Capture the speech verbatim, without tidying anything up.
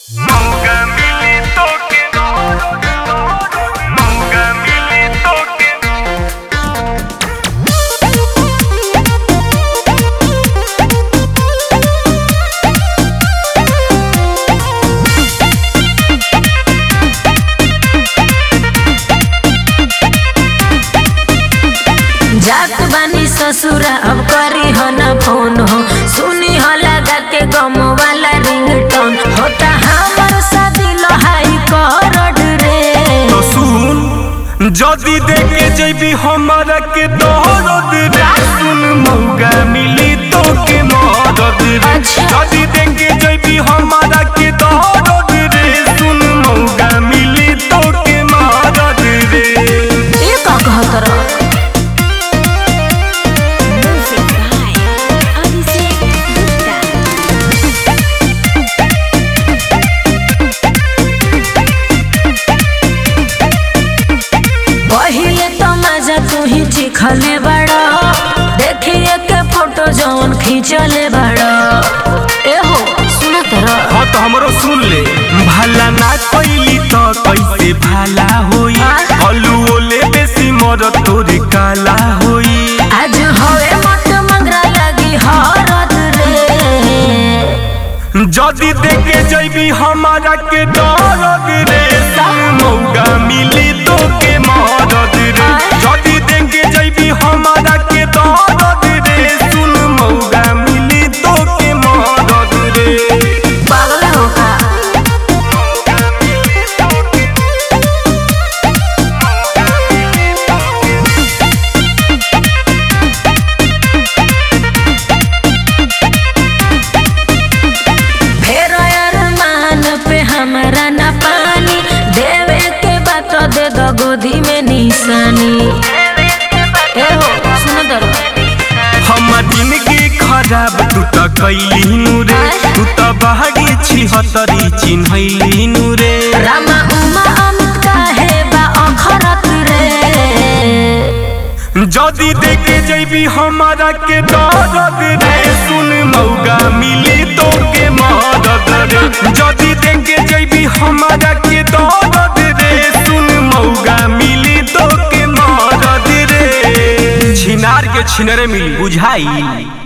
Nunca milito que no, nunca milito que जात बानी ससुरा अब करी हो न फोन हो सुनी हो लगा के गम वाला रिंगटोन होता हमर शादी लहाई करड रे तो सुन जदी देखे जइबी हमरा के दर्द रे सुन मौका मिली तो के मदद रे जदी देखे जइबी हमरा के दर्द रे सुन मौका मिली तो के मदद रे ए का कहत रह पहिले तो मजा तू ही चिखले बड़ा देखिए के फोटो जौन खींचले बड़ा ए हो सुना तरह हाँ तो हमरो सुन ले भला ना कइली तो कैसे भला होई हलू ओले बेसी मर तोरे काला होई आज होए मत मंगरा लगी हरद रे जदी देखे जइबी हमारा के दर्द रे सुन मौका मिली तो के मदद रे जदी देखे जइबी हमारा के दर्द रे सुन मौका मिली तो के मदद रे पागल हो का फेर अरमान पे हमरा ना पानी देवे के बात दे दो गोदी में निशानी ए हो सुन दरो हमर जिंदगी खराब तू त कैली नु रे तू त बहागी छिहत्तरी चिन्हैली नु रे रामा उमा अमित काहे बा अखरत रे जदी देखे जइबी हमारा के दर्द रे सुन मौका मिली तो के मदद रे जदी देखे जइबी हमारा के दर्द रे सुन मौका मिली तो के मदद रे छिनार के छिनरे मिली बुझाई।